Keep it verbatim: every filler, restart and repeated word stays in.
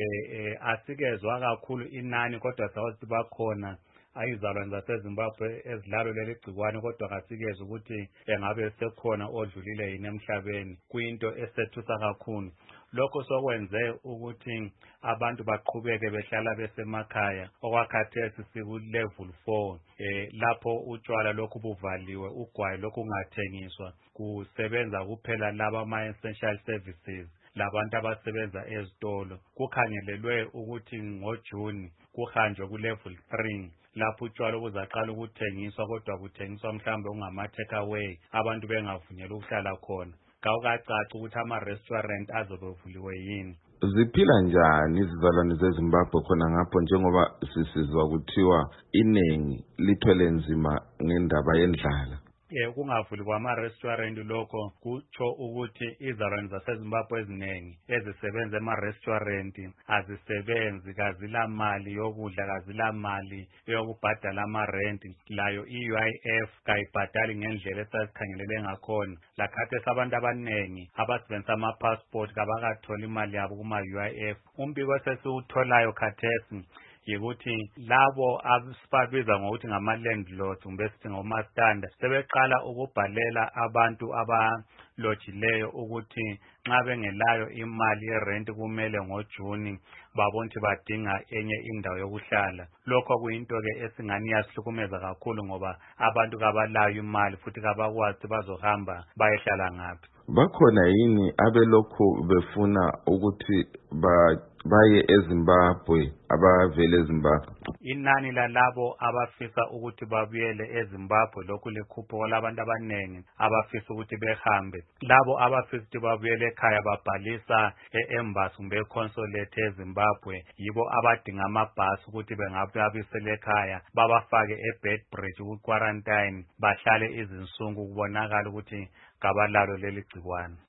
eh asikezwa kakhulu inani kodwa sawuthi bakhona ayizalwane zaseZimbabwe ezilalo leli gcikwane kodwa kasikezwe ukuthi engabe sekhona odlulile yini emhlabeni kuyinto esethusa kakhulu. Lokho sokwenze ukuthi abantu baqhubeke behlala besemakhaya okwakhathesi siku level four eh lapho utshwala lokhu buvaliwe ugwayi lokhu kungathengiswa kusebenza kuphela laba ama essential services labantu abasebenza ezitolo. Kukhangelelwe ukuthi ngoJuni kuhanjwe ku level three lapho utshwala buzaqala ukuthengiswa kodwa kuthengiswa mhlawumbe ungama take away abantu bengavunyelwa ukuhlala khona. Kawukacaci ukuthi ama restaurant azobevuliwe yini. Ziphila njani izizalwane zeZimbabwe khona ngapho njengoba sisizwa kuthiwa inengi lithwele nzima ngendaba yendlala? Eh kungavuli kwama restaurant lokho kutsho ukuthi izalwane zaseZimbabwe eziningi ezisebenza ema restaurant azisebenzi kazila mali yokudla kazila mali yokubhadala ama rent layo i-U I F kayibhadali ngendlela esasikhangelele ngakhona. Lakhathesi abantu abaningi abasebenzisa ama passport kabakatholi imali yabo kuma U I F. Umbiko sesiwutholayo khathesi yikuthi labo abasibabiza ngokuthi ngama landlords kumbe sithi ngomastanda sebeqala ukubhalela abantu abalojileyo ukuthi nxa bengelayo imali yerent kumele ngoJuni babone ukuthi badinga enye indawo yokuhlala. Lokho kuyinto ke esingani yasihlukumeza kakhulu ngoba abantu kabalayo imali futhi kabakwazi bazohamba bayehlala ngaphi. Bakhona yini abelokhu befuna ukuthi ba baye eZimbabwe abavele eZimbabwe? Inani lalabo abafisa ukuthi babuyele eZimbabwe lokhu likhupho labantu abanengi abafisa ukuthi behambe. Labo abafisa ukuthi babuyele ekhaya babhalisa e-embassy kumbe e-consulate eZimbabwe yibo abadinga amabhasi ukuthi bengabuyisela ekhaya babafake eBedbridge ku quarantine bahlale izinsuku kubonakala ukuthi kabalalo leli gcikwane.